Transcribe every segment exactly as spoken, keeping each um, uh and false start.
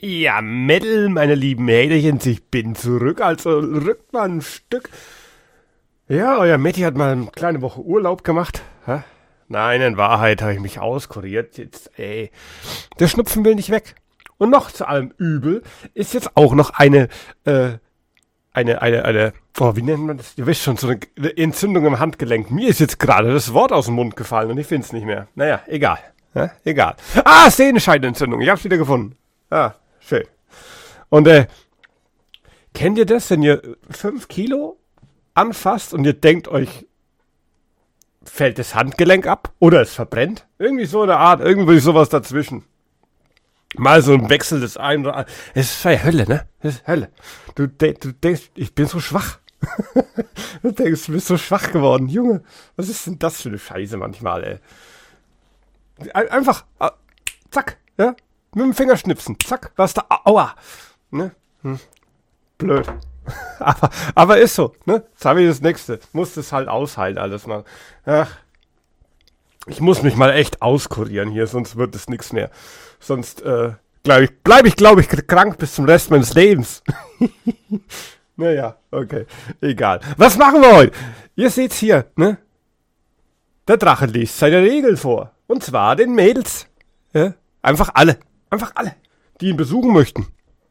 Ja, Mädel, meine lieben Mädchen, ich bin zurück, also rückt mal ein Stück. Ja, euer Mädchen hat mal eine kleine Woche Urlaub gemacht. Hä? Nein, in Wahrheit habe ich mich auskuriert. Jetzt, ey, der Schnupfen will nicht weg. Und noch zu allem Übel ist jetzt auch noch eine, äh, eine, eine, eine, oh, wie nennt man das? Ihr wisst schon, so eine Entzündung im Handgelenk. Mir ist jetzt gerade das Wort aus dem Mund gefallen und ich finde es nicht mehr. Naja, egal. Ja, egal. Ah, Sehenscheidenentzündung. Ich hab's wieder gefunden. Ah, schön. Und, äh, kennt ihr das, wenn ihr fünf Kilo anfasst und ihr denkt euch, fällt das Handgelenk ab oder es verbrennt? Irgendwie so eine Art, irgendwie sowas dazwischen. Mal so ein Wechsel des einen oder anderen. Es ist ja Hölle, ne? Es ist Hölle. Du, de- du denkst, ich bin so schwach. Du denkst, du bist so schwach geworden. Junge, was ist denn das für eine Scheiße manchmal, ey? Ein- Einfach, äh, zack, ja? Mit dem Finger schnipsen, zack, was da, aua. Ne? Hm. Blöd. aber, aber ist so, ne? Jetzt habe ich das Nächste. Muss das halt aushalten alles mal. Ach. Ich muss mich mal echt auskurieren hier, sonst wird es nichts mehr. Sonst, äh, bleib ich, bleib ich, glaube ich, krank bis zum Rest meines Lebens. Naja, okay, egal. Was machen wir heute? Ihr seht's hier, ne? Der Drache liest seine Regeln vor. Und zwar den Mädels. Ja? Einfach alle. Einfach alle, die ihn besuchen möchten.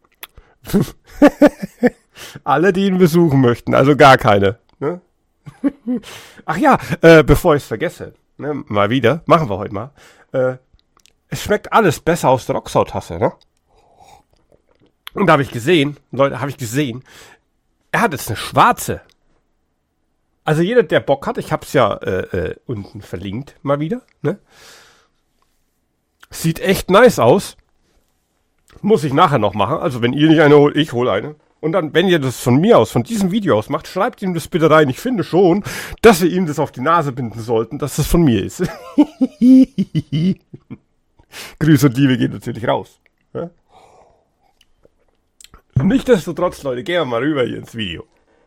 Alle, die ihn besuchen möchten, also gar keine. Ne? Ach ja, äh, bevor ich es vergesse, ne, mal wieder, machen wir heute mal. Äh, es schmeckt alles besser aus der Roxau-Tasse, ne? Und da habe ich gesehen, Leute, habe ich gesehen, er hat jetzt eine schwarze. Also jeder, der Bock hat, ich habe es ja äh, äh, unten verlinkt, mal wieder, ne? Sieht echt nice aus. Muss ich nachher noch machen. Also wenn ihr nicht eine holt, ich hole eine. Und dann, wenn ihr das von mir aus, von diesem Video aus macht, schreibt ihm das bitte rein. Ich finde schon, dass wir ihm das auf die Nase binden sollten, dass das von mir ist. Grüße und Liebe gehen natürlich raus. Ja? Nichtsdestotrotz, Leute, gehen wir mal rüber hier ins Video.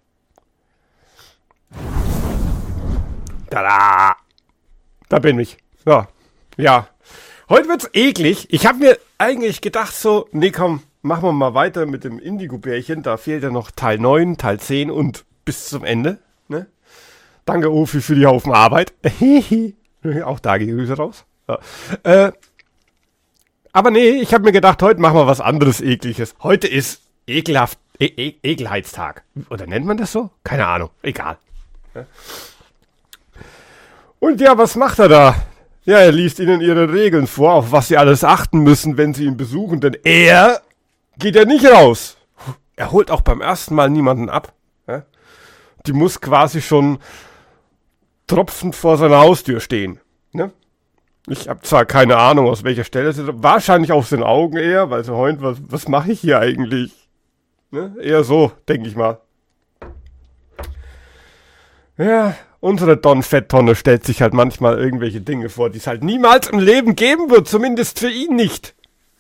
Tada! Da bin ich. So, ja. Heute wird's eklig. Ich habe mir eigentlich gedacht so, nee komm, machen wir mal weiter mit dem Indigo-Bärchen. Da fehlt ja noch Teil neun, Teil zehn und bis zum Ende. Ne? Danke Ofi für die Haufen Arbeit. Auch da gehen Grüße raus. Ja. Äh, aber nee, ich habe mir gedacht, heute machen wir was anderes Ekliges. Heute ist ekelhaft, e e Ekelheitstag. Oder nennt man das so? Keine Ahnung, egal. Ja. Und ja, was macht er da? Ja, er liest ihnen ihre Regeln vor, auf was sie alles achten müssen, wenn sie ihn besuchen, denn er geht ja nicht raus. Er holt auch beim ersten Mal niemanden ab. Ja? Die muss quasi schon tropfend vor seiner Haustür stehen. Ne? Ich habe zwar keine Ahnung, aus welcher Stelle sie, wahrscheinlich aus den Augen eher, weil sie heult, was, was mache ich hier eigentlich? Ne? Eher so, denke ich mal. Ja, unsere Don-Fetttonne stellt sich halt manchmal irgendwelche Dinge vor, die es halt niemals im Leben geben wird, zumindest für ihn nicht.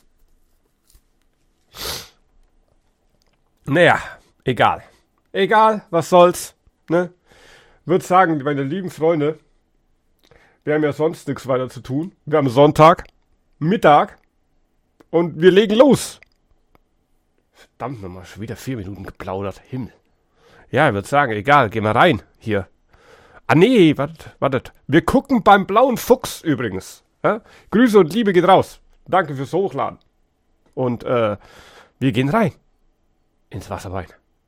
Naja, egal. Egal, was soll's, ne? Würde sagen, meine lieben Freunde, wir haben ja sonst nichts weiter zu tun. Wir haben Sonntag, Mittag und wir legen los. Verdammt nochmal, schon wieder vier Minuten geplaudert, Himmel. Ja, ich würde sagen, egal, gehen wir rein, hier. Ah nee, wartet, wartet. Wir gucken beim Blauen Fuchs übrigens. Ja? Grüße und Liebe geht raus. Danke fürs Hochladen. Und äh, wir gehen rein. Ins Wasserbein.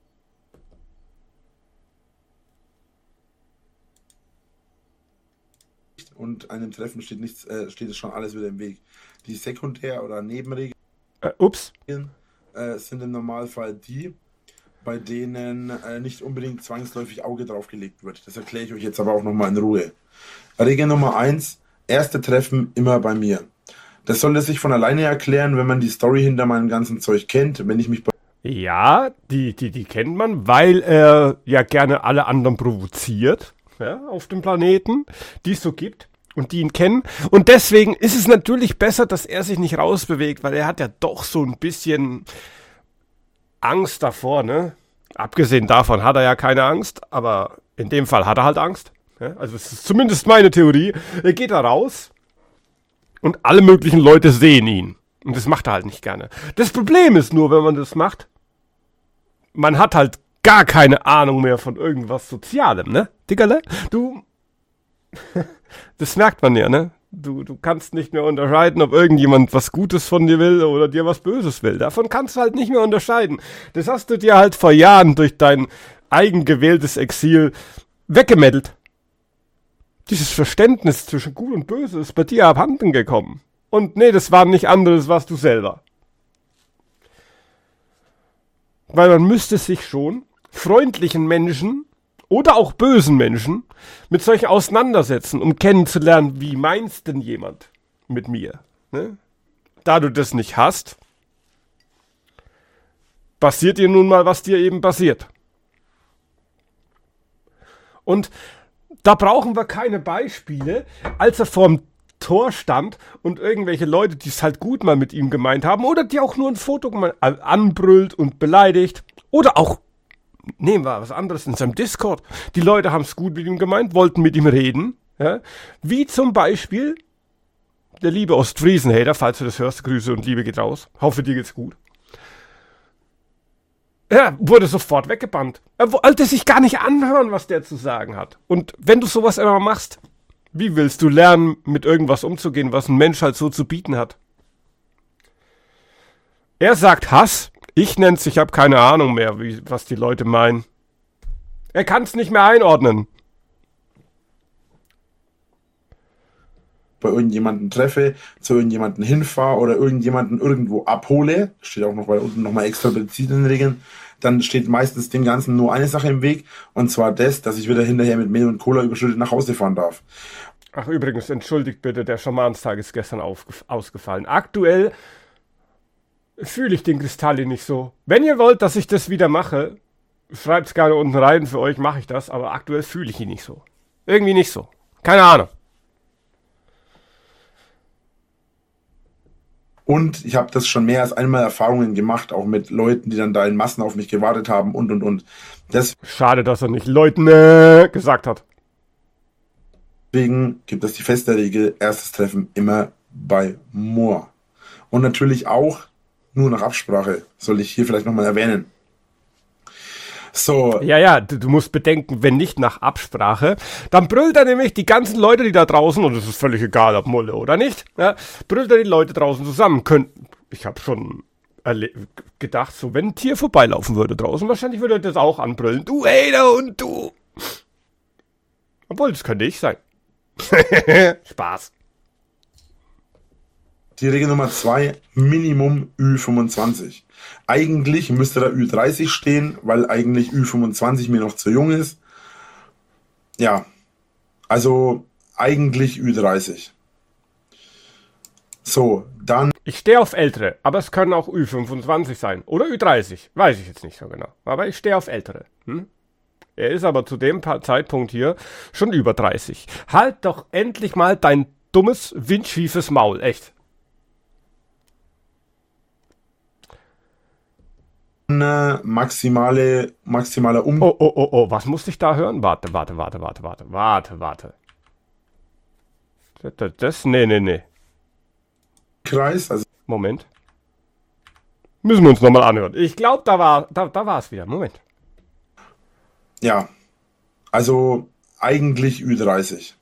Und einem Treffen steht nichts, äh, steht es schon alles wieder im Weg. Die Sekundär- oder Nebenregeln Äh, ups. äh, sind im Normalfall die, bei denen äh, nicht unbedingt zwangsläufig Auge drauf gelegt wird. Das erkläre ich euch jetzt aber auch nochmal in Ruhe. Regel Nummer eins, erste Treffen immer bei mir. Das sollte sich von alleine erklären, wenn man die Story hinter meinem ganzen Zeug kennt. Wenn ich mich bei Ja, die, die, die kennt man, weil er ja gerne alle anderen provoziert, ja, auf dem Planeten, die es so gibt und die ihn kennen. Und deswegen ist es natürlich besser, dass er sich nicht rausbewegt, weil er hat ja doch so ein bisschen Angst davor, ne? Abgesehen davon hat er ja keine Angst, aber in dem Fall hat er halt Angst. Ja? Also es ist zumindest meine Theorie. Er geht da raus und alle möglichen Leute sehen ihn. Und das macht er halt nicht gerne. Das Problem ist nur, wenn man das macht, man hat halt gar keine Ahnung mehr von irgendwas Sozialem, ne? Diggerle, du, das merkt man ja, ne? Du, du kannst nicht mehr unterscheiden, ob irgendjemand was Gutes von dir will oder dir was Böses will. Davon kannst du halt nicht mehr unterscheiden. Das hast du dir halt vor Jahren durch dein eigengewähltes Exil weggemeddelt. Dieses Verständnis zwischen Gut und Böse ist bei dir abhanden gekommen. Und nee, das war nicht anderes, was du selber. Weil man müsste sich schon freundlichen Menschen oder auch bösen Menschen mit solchen auseinandersetzen, um kennenzulernen, wie meinst denn jemand mit mir? Ne? Da du das nicht hast, passiert dir nun mal, was dir eben passiert. Und da brauchen wir keine Beispiele, als er vorm Tor stand und irgendwelche Leute, die es halt gut mal mit ihm gemeint haben oder die auch nur ein Foto mal anbrüllt und beleidigt oder auch, nehmen wir was anderes, in seinem Discord. Die Leute haben es gut mit ihm gemeint, wollten mit ihm reden, ja? Wie zum Beispiel der liebe Ostfriesen-Hater, falls du das hörst, Grüße und Liebe geht raus, hoffe dir geht's gut. Er wurde sofort weggebannt. Er wollte sich gar nicht anhören, was der zu sagen hat. Und wenn du sowas immer machst, wie willst du lernen, mit irgendwas umzugehen, was ein Mensch halt so zu bieten hat? Er sagt Hass. Ich nenn's, ich habe keine Ahnung mehr, wie, was die Leute meinen. Er kann's nicht mehr einordnen. Bei irgendjemanden treffe, zu irgendjemanden hinfahre oder irgendjemanden irgendwo abhole, steht auch noch bei unten nochmal extra bezieht in den Regeln, dann steht meistens dem Ganzen nur eine Sache im Weg, und zwar das, dass ich wieder hinterher mit Mehl und Cola überschüttet nach Hause fahren darf. Ach übrigens, entschuldigt bitte, der Schamanstag ist gestern aufge- ausgefallen. Aktuell fühle ich den Kristalli nicht so. Wenn ihr wollt, dass ich das wieder mache, schreibt's gerne unten rein, für euch mache ich das, aber aktuell fühle ich ihn nicht so. Irgendwie nicht so. Keine Ahnung. Und ich habe das schon mehr als einmal Erfahrungen gemacht, auch mit Leuten, die dann da in Massen auf mich gewartet haben und und und. Schade, dass er nicht Leuten äh, gesagt hat. Deswegen gibt es die feste Regel, erstes Treffen immer bei Moor. Und natürlich auch nur nach Absprache, soll ich hier vielleicht nochmal erwähnen. So. Ja, ja, du, du musst bedenken, wenn nicht nach Absprache, dann brüllt er nämlich die ganzen Leute, die da draußen, und es ist völlig egal, ob Mulle oder nicht, ja, brüllt er die Leute draußen zusammen. Könnt, ich habe schon erle- gedacht, so wenn ein Tier vorbeilaufen würde draußen, wahrscheinlich würde er das auch anbrüllen. Du Hater und du. Obwohl, das könnte ich sein. Spaß. Die Regel Nummer zwei, Minimum Ü fünfundzwanzig. Eigentlich müsste da Ü dreißig stehen, weil eigentlich Ü fünfundzwanzig mir noch zu jung ist. Ja, also eigentlich Ü dreißig. So, dann... Ich stehe auf Ältere, aber es können auch Ü fünfundzwanzig sein. Oder Ü dreißig, weiß ich jetzt nicht so genau. Aber ich stehe auf Ältere. Hm? Er ist aber zu dem Zeitpunkt hier schon über dreißig. Halt doch endlich mal dein dummes, windschiefes Maul, echt. Maximale, maximaler Um... Oh, oh, oh, oh, was musste ich da hören? Warte, warte, warte, warte, warte, warte, warte. Das, das, nee, nee, nee. Kreis, also... Moment. Müssen wir uns nochmal anhören. Ich glaube, da war da, da war es wieder. Moment. Ja, also eigentlich Ü dreißig.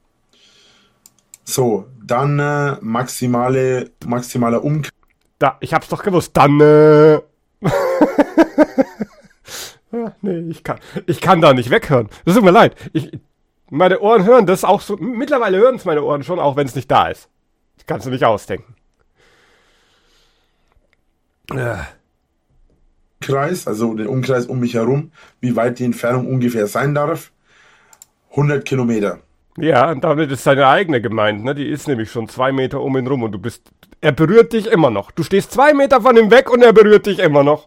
So, dann äh, maximale, maximaler Umkreis. Da, ich hab's doch gewusst. Dann, äh... ah, nee, ich kann, ich kann da nicht weghören. Das tut mir leid. Ich, meine Ohren hören das auch so. Mittlerweile hören es meine Ohren schon, auch wenn es nicht da ist. Das kannst du nicht ausdenken. Ja. Kreis, also den Umkreis um mich herum, wie weit die Entfernung ungefähr sein darf. hundert Kilometer. Ja, und damit ist seine eigene gemeint, ne? Die ist nämlich schon zwei Meter um ihn rum und du bist... Er berührt dich immer noch. Du stehst zwei Meter von ihm weg und er berührt dich immer noch.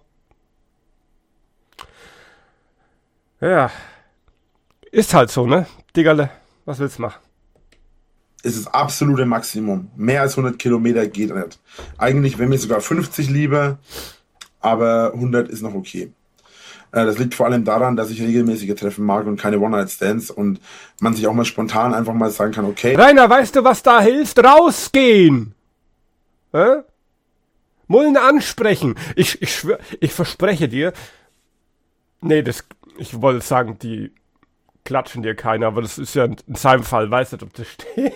Ja. Ist halt so, ne? Diggerle, was willst du machen? Es ist das absolute Maximum. Mehr als hundert Kilometer geht nicht. Eigentlich wäre mir sogar fünfzig lieber, aber hundert ist noch okay. Das liegt vor allem daran, dass ich regelmäßige Treffen mag und keine One-Night-Stands und man sich auch mal spontan einfach mal sagen kann, okay. Rainer, weißt du, was da hilft? Rausgehen! Hä? Mullen ansprechen. Ich, ich schwör, ich verspreche dir. Nee, das, ich wollte sagen, die klatschen dir keiner, aber das ist ja in seinem Fall, weiß nicht, ob das steht.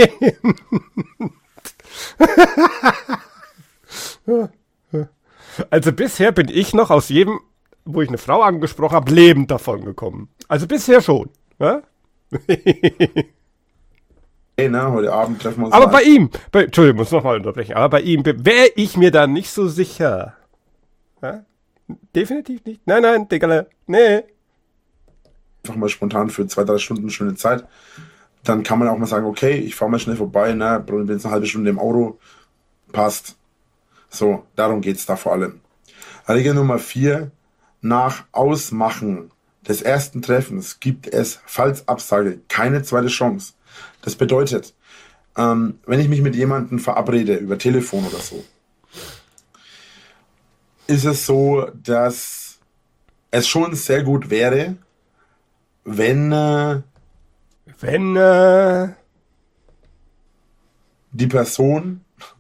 Also bisher bin ich noch aus jedem, wo ich eine Frau angesprochen habe, lebend davon gekommen. Also bisher schon. Ja? Hey, ne, heute Abend treffen wir uns. Aber mal. bei ihm, bei, Entschuldigung, muss nochmal unterbrechen, aber bei ihm wäre ich mir da nicht so sicher. Ja? Definitiv nicht. Nein, nein, Digga, nee. Einfach mal spontan für zwei, drei Stunden schöne Zeit. Dann kann man auch mal sagen, okay, ich fahre mal schnell vorbei, ne, bin jetzt eine halbe Stunde im Auto. Passt. So, darum geht's da vor allem. Regel Nummer vier. Nach Ausmachen des ersten Treffens gibt es, falls Absage, keine zweite Chance. Das bedeutet, ähm, wenn ich mich mit jemandem verabrede, über Telefon oder so, ist es so, dass es schon sehr gut wäre, wenn äh, Wenn, äh, die Person,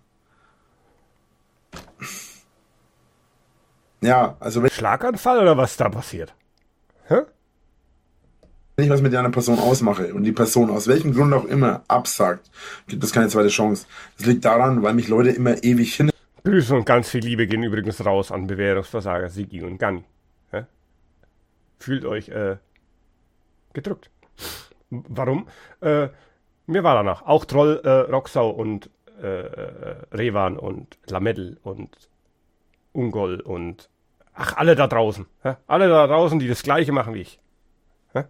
ja, also wenn Schlaganfall oder was da passiert? Hä? ich was mit der anderen Person ausmache und die Person aus welchem Grund auch immer absagt, gibt es keine zweite Chance. Das liegt daran, weil mich Leute immer ewig hin... Grüße und ganz viel Liebe gehen übrigens raus an Bewährungsversager Sigi und Ganni. Hä? Fühlt euch, äh, gedrückt. Warum? Äh, mir war danach. Auch Troll, äh, Roxau und äh, äh, Revan und Lamedel und Ungol und ach, alle da draußen. Hä? Alle da draußen, die das Gleiche machen wie ich. Hä?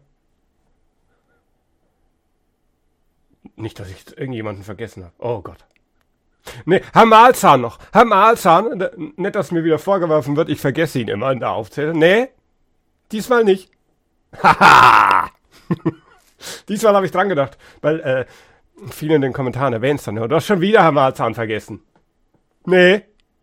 Nicht, dass ich jetzt irgendjemanden vergessen habe. Oh Gott. Nee, Herr Malzahn noch. Herr Malzahn, n- nicht, dass mir wieder vorgeworfen wird, ich vergesse ihn immer in der Aufzählung. Nee, diesmal nicht. Haha! Diesmal habe ich dran gedacht, weil äh, viele in den Kommentaren erwähnen es dann. Du hast schon wieder Herr Malzahn vergessen. Nee.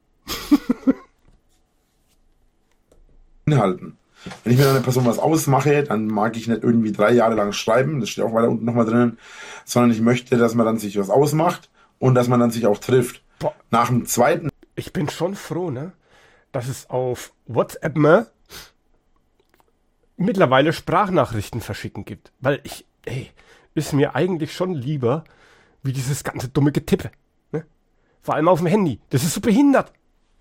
Inhalten. Wenn ich mit einer Person was ausmache, dann mag ich nicht irgendwie drei Jahre lang schreiben, das steht auch weiter unten nochmal drinnen, sondern ich möchte, dass man dann sich was ausmacht und dass man dann sich auch trifft. Boah. Nach dem zweiten Ich bin schon froh, ne, dass es auf WhatsApp ne, mittlerweile Sprachnachrichten verschicken gibt. Weil ich, ey, ist mir eigentlich schon lieber, wie dieses ganze dumme Getippe. Ne? Vor allem auf dem Handy. Das ist so behindert.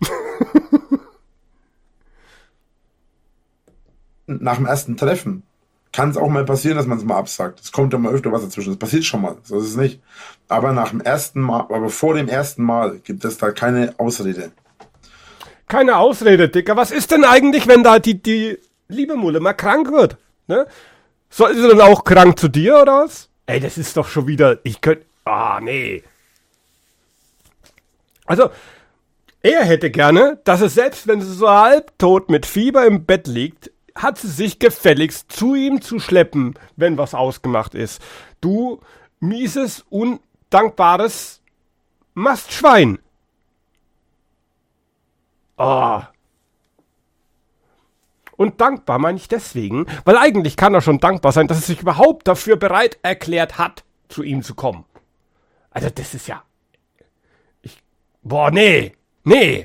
nach dem ersten Treffen kann es auch mal passieren, dass man es mal absagt. Es kommt ja mal öfter was dazwischen. Das passiert schon mal. So ist es nicht. Aber nach dem ersten Mal, aber vor dem ersten Mal gibt es da keine Ausrede. Keine Ausrede, Dicker. Was ist denn eigentlich, wenn da die, die liebe Mulle mal krank wird? Ne? Soll sie dann auch krank zu dir, oder was? Ey, das ist doch schon wieder... Ich könnte... Ah, nee. Also, er hätte gerne, dass es selbst, wenn sie so halbtot mit Fieber im Bett liegt, hat sie sich gefälligst zu ihm zu schleppen, wenn was ausgemacht ist. Du mieses, undankbares Mastschwein. Oh. Und dankbar meine ich deswegen, weil eigentlich kann er schon dankbar sein, dass er sich überhaupt dafür bereit erklärt hat, zu ihm zu kommen. Also das ist ja... Ich, boah, nee, nee.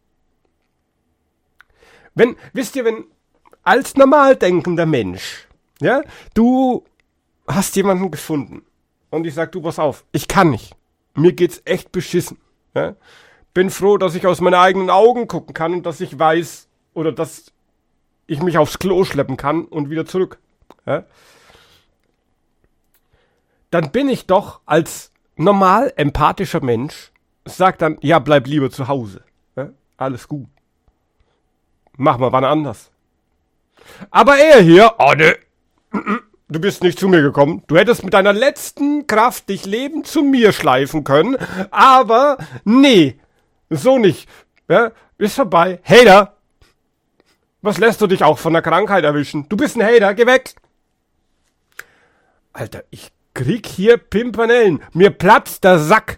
Wenn, wisst ihr, wenn als normal denkender Mensch, ja, du hast jemanden gefunden und ich sag, du, pass auf, ich kann nicht. Mir geht's echt beschissen. Ja? Bin froh, dass ich aus meinen eigenen Augen gucken kann und dass ich weiß, oder dass ich mich aufs Klo schleppen kann und wieder zurück. Ja? Dann bin ich doch als normal empathischer Mensch, sag dann, ja, bleib lieber zu Hause. Ja? Alles gut. Mach mal wann anders. Aber er hier, oh ne, du bist nicht zu mir gekommen. Du hättest mit deiner letzten Kraft dich lebend zu mir schleifen können, aber nee, so nicht. Ja, ist vorbei. Hater. Was lässt du dich auch von der Krankheit erwischen? Du bist ein Hater, geh weg. Alter, ich krieg hier Pimpernellen. Mir platzt der Sack.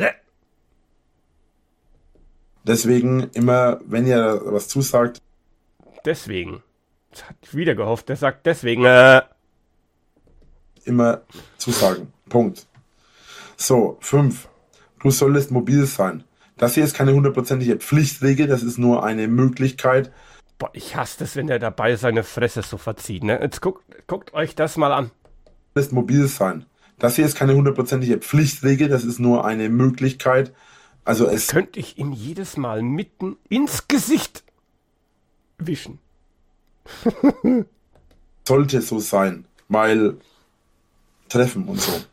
Deswegen immer, wenn ihr was zusagt, Deswegen. Das hat wieder gehofft, der sagt deswegen. Äh. immer zusagen. Punkt. So, fünf. Du solltest mobil sein. Das hier ist keine hundertprozentige Pflichtregel, das ist nur eine Möglichkeit. Boah, ich hasse das, wenn der dabei seine Fresse so verzieht, ne? Jetzt guckt, guckt euch das mal an. Das ist mobil sein. Das hier ist keine hundertprozentige Pflichtregel, das ist nur eine Möglichkeit. Also es könnte ich ihm jedes Mal mitten ins Gesicht wischen. sollte so sein, weil Treffen und so.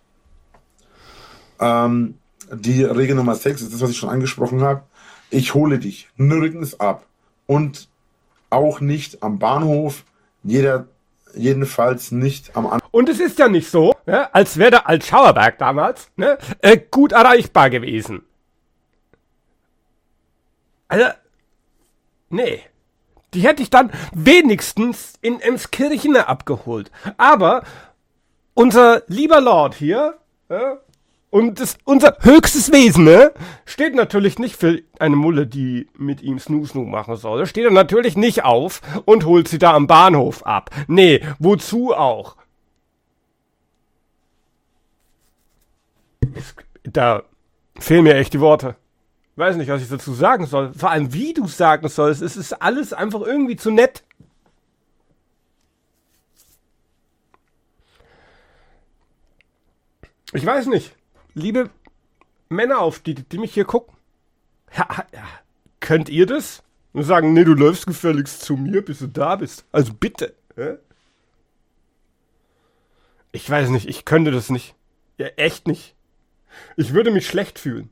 Ähm, die Regel Nummer sechs ist das, was ich schon angesprochen habe. Ich hole dich nirgends ab und auch nicht am Bahnhof, jeder, jedenfalls nicht am An Und es ist ja nicht so, ne, als wäre der Altschauerberg damals ne, äh, gut erreichbar gewesen. Also, nee. Die hätte ich dann wenigstens in Emskirchen abgeholt. Aber unser lieber Lord hier, ja, und das, unser höchstes Wesen, ne, steht natürlich nicht für eine Mulle, die mit ihm Snoo-Snoo machen soll. Steht er natürlich nicht auf und holt sie da am Bahnhof ab. Nee, wozu auch? Es, da fehlen mir echt die Worte. Weiß nicht, was ich dazu sagen soll. Vor allem, wie du sagen sollst. Es ist alles einfach irgendwie zu nett. Ich weiß nicht. Liebe Männer, auf die, die mich hier gucken. Ja, ja, könnt ihr das? Und sagen, nee, du läufst gefälligst zu mir, bis du da bist. Also bitte. Hä? Ich weiß nicht, ich könnte das nicht. Ja, echt nicht. Ich würde mich schlecht fühlen.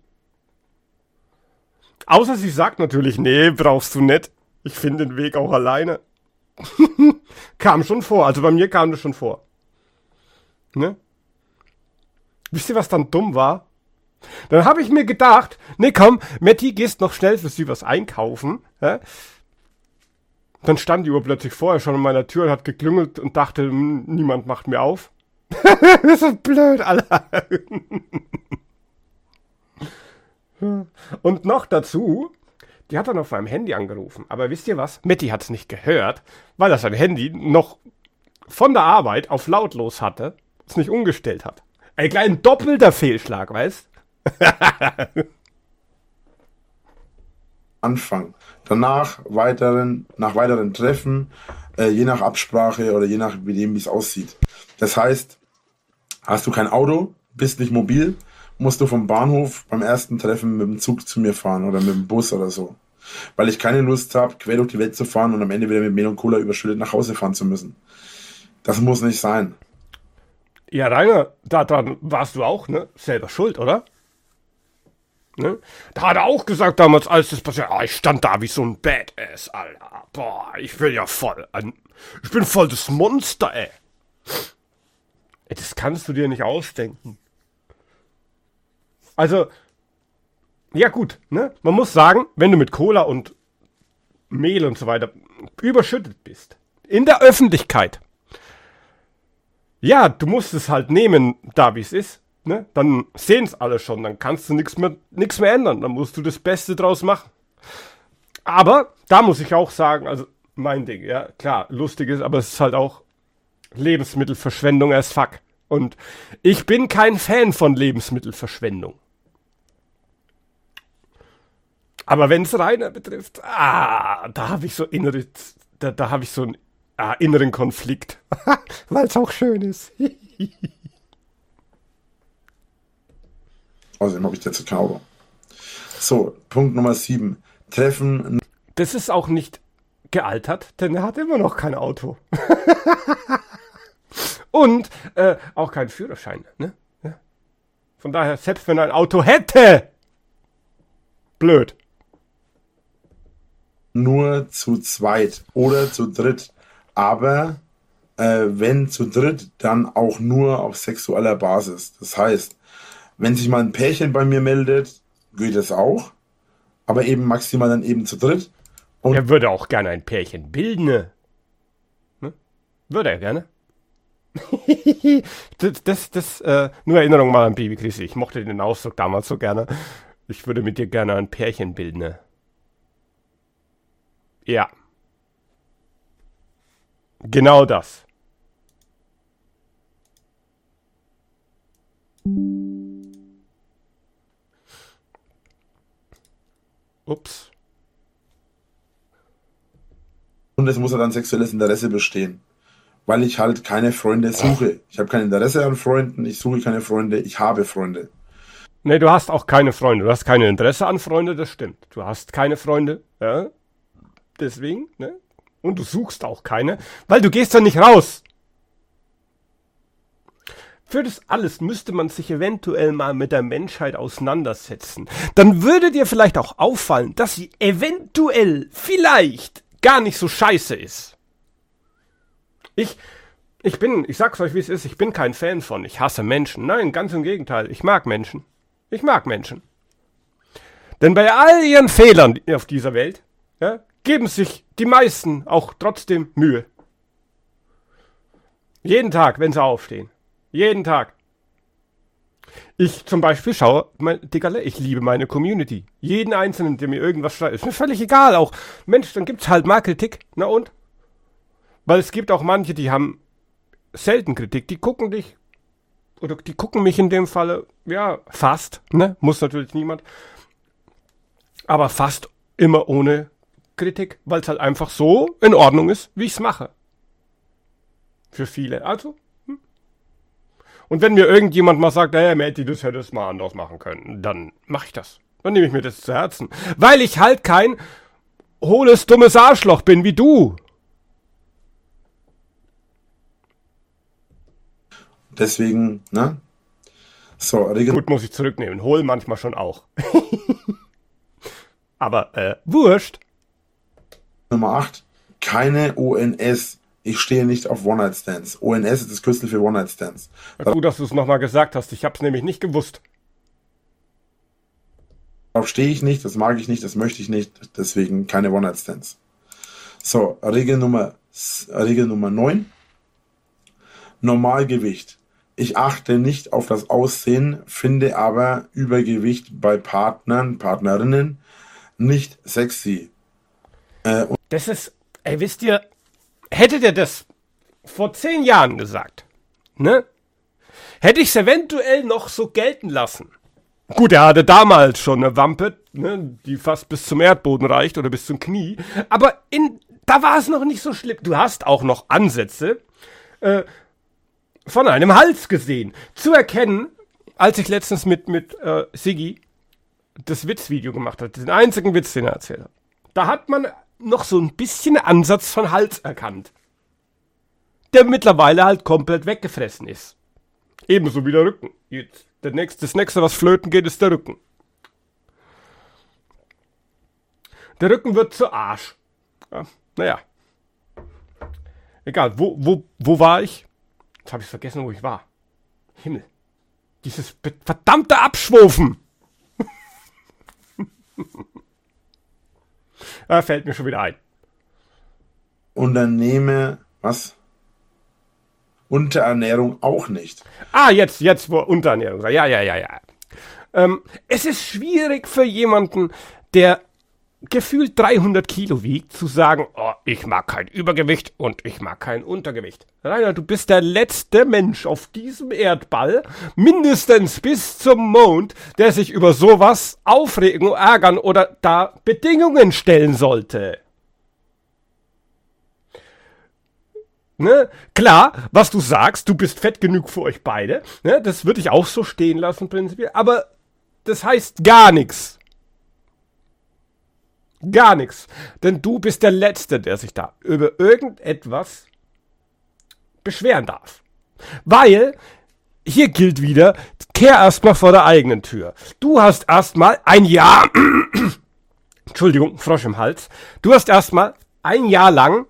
Außer sie sagt natürlich, nee, brauchst du nicht. Ich finde den Weg auch alleine. Kam schon vor, also bei mir kam das schon vor. Ne? Wisst ihr, was dann dumm war? Dann habe ich mir gedacht, nee komm, Matti, gehst noch schnell für sie was einkaufen. Ja? Dann stand die Uhr plötzlich vorher schon an meiner Tür und hat geklingelt und dachte, niemand macht mir auf. Das ist so blöd, Alter. Und noch dazu, die hat dann auf meinem Handy angerufen. Aber wisst ihr was? Matti hat es nicht gehört, weil er sein Handy noch von der Arbeit auf lautlos hatte, es nicht umgestellt hat. Ein kleiner doppelter Fehlschlag, weißt? Anfang. Danach weiteren, nach weiteren Treffen, äh, je nach Absprache oder je nach wie es aussieht. Das heißt, hast du kein Auto, bist nicht mobil, musst du vom Bahnhof beim ersten Treffen mit dem Zug zu mir fahren oder mit dem Bus oder so. Weil ich keine Lust habe, quer durch die Welt zu fahren und am Ende wieder mit Mehl und Cola überschüttet nach Hause fahren zu müssen. Das muss nicht sein. Ja, Rainer, daran warst du auch, ne? Selber schuld, oder? Ne? Da hat er auch gesagt damals, als das passiert, ah, ich stand da wie so ein Badass, Alter. Boah, ich will ja voll, ein, ich bin voll das Monster, ey. Ey, das kannst du dir nicht ausdenken. Also, ja gut, ne? Man muss sagen, wenn du mit Cola und Mehl und so weiter überschüttet bist, in der Öffentlichkeit, ja, du musst es halt nehmen, da wie es ist, ne? Dann sehen es alle schon, dann kannst du nichts mehr, nix mehr ändern, dann musst du das Beste draus machen. Aber, da muss ich auch sagen, also mein Ding, ja, klar, lustig ist, aber es ist halt auch Lebensmittelverschwendung as fuck. Und ich bin kein Fan von Lebensmittelverschwendung. Aber wenn es Rainer betrifft, ah, da habe ich so innere, da, da habe ich so einen ah, inneren Konflikt. Weil es auch schön ist. Außerdem habe ich jetzt kein Auto. So, Punkt Nummer sieben. Treffen. Das ist auch nicht gealtert, denn er hat immer noch kein Auto. Und äh, auch keinen Führerschein. Ne? Ja. Von daher, selbst wenn er ein Auto hätte, blöd. Nur zu zweit oder zu dritt. Aber äh, wenn zu dritt, dann auch nur auf sexueller Basis. Das heißt, wenn sich mal ein Pärchen bei mir meldet, geht es auch. Aber eben maximal dann eben zu dritt. Und er würde auch gerne ein Pärchen bilden. Ne? Würde er gerne. das, das, das äh, nur Erinnerung mal an Baby Chrissy. Ich mochte den Ausdruck damals so gerne. Ich würde mit dir gerne ein Pärchen bilden. Ne? Ja. Genau das. Ups. Und es muss ja dann sexuelles Interesse bestehen. Weil ich halt keine Freunde suche. Ich habe kein Interesse an Freunden, ich suche keine Freunde, ich habe Freunde. Nee, du hast auch keine Freunde. Du hast kein Interesse an Freunde, das stimmt. Du hast keine Freunde, ja. Deswegen, ne? Und du suchst auch keine, weil du gehst dann nicht raus. Für das alles müsste man sich eventuell mal mit der Menschheit auseinandersetzen. Dann würde dir vielleicht auch auffallen, dass sie eventuell, vielleicht, gar nicht so scheiße ist. Ich, ich bin, ich sag's euch wie es ist, ich bin kein Fan von, ich hasse Menschen. Nein, ganz im Gegenteil, ich mag Menschen. Ich mag Menschen. Denn bei all ihren Fehlern auf dieser Welt, ja, geben sich die meisten auch trotzdem Mühe. Jeden Tag, wenn sie aufstehen. Jeden Tag. Ich zum Beispiel schaue, mein, Diggerle, ich liebe meine Community. Jeden Einzelnen, der mir irgendwas schreibt, ist mir völlig egal auch. Mensch, dann gibt's halt mal Kritik. Na und? Weil es gibt auch manche, die haben selten Kritik. Die gucken dich, oder die gucken mich in dem Falle, ja, fast, ne? Muss natürlich niemand. Aber fast immer ohne Kritik, weil es halt einfach so in Ordnung ist, wie ich es mache. Für viele. Also, hm. Und wenn mir irgendjemand mal sagt, hey, Matti, das hättest du mal anders machen können, dann mache ich das. Dann nehme ich mir das zu Herzen. Weil ich halt kein hohles, dummes Arschloch bin wie du. Deswegen, ne? So, Regel Gut, muss ich zurücknehmen. Hohl manchmal schon auch. Aber, äh, wurscht. Nummer acht. Keine O N S. Ich stehe nicht auf One-Night-Stands. O N S ist das Kürzel für One-Night-Stands. Ja, gut, dass du es nochmal gesagt hast. Ich hab's nämlich nicht gewusst. Darauf stehe ich nicht, das mag ich nicht, das möchte ich nicht. Deswegen keine One-Night-Stands. So, Regel Nummer, Regel Nummer neun. Normalgewicht. Ich achte nicht auf das Aussehen, finde aber Übergewicht bei Partnern, Partnerinnen nicht sexy. Äh, und Das ist, ey, wisst ihr, hättet ihr das vor zehn Jahren gesagt, ne? Hätte ich es eventuell noch so gelten lassen. Gut, er hatte damals schon eine Wampe, ne, die fast bis zum Erdboden reicht oder bis zum Knie. Aber in, da war es noch nicht so schlimm. Du hast auch noch Ansätze äh, von einem Hals gesehen. Zu erkennen, als ich letztens mit, mit äh, Siggi das Witzvideo gemacht habe, den einzigen Witz, den er erzählt hat. Da hat man noch so ein bisschen Ansatz von Hals erkannt. Der mittlerweile halt komplett weggefressen ist. Ebenso wie der Rücken. Jetzt, der nächste, das nächste, was flöten geht, ist der Rücken. Der Rücken wird zu Arsch. Ja, naja. Egal, wo, wo, wo war ich? Jetzt habe ich vergessen, wo ich war. Himmel. Dieses verdammte Abschwufen. Da fällt mir schon wieder ein. Unternehme, was? Unterernährung auch nicht. Ah, jetzt, jetzt, wo Unterernährung. Ja, ja, ja, ja. Ähm, es ist schwierig für jemanden, der gefühlt dreihundert Kilo wiegt, zu sagen, oh, ich mag kein Übergewicht und ich mag kein Untergewicht. Rainer, du bist der letzte Mensch auf diesem Erdball, mindestens bis zum Mond, der sich über sowas aufregen, ärgern oder da Bedingungen stellen sollte. Ne? Klar, was du sagst, du bist fett genug für euch beide, ne? Das würde ich auch so stehen lassen, prinzipiell, aber das heißt gar nichts. Gar nichts. Denn du bist der Letzte, der sich da über irgendetwas beschweren darf. Weil, hier gilt wieder, kehr erstmal vor der eigenen Tür. Du hast erstmal ein Jahr, Entschuldigung, Frosch im Hals, du hast erstmal ein Jahr lang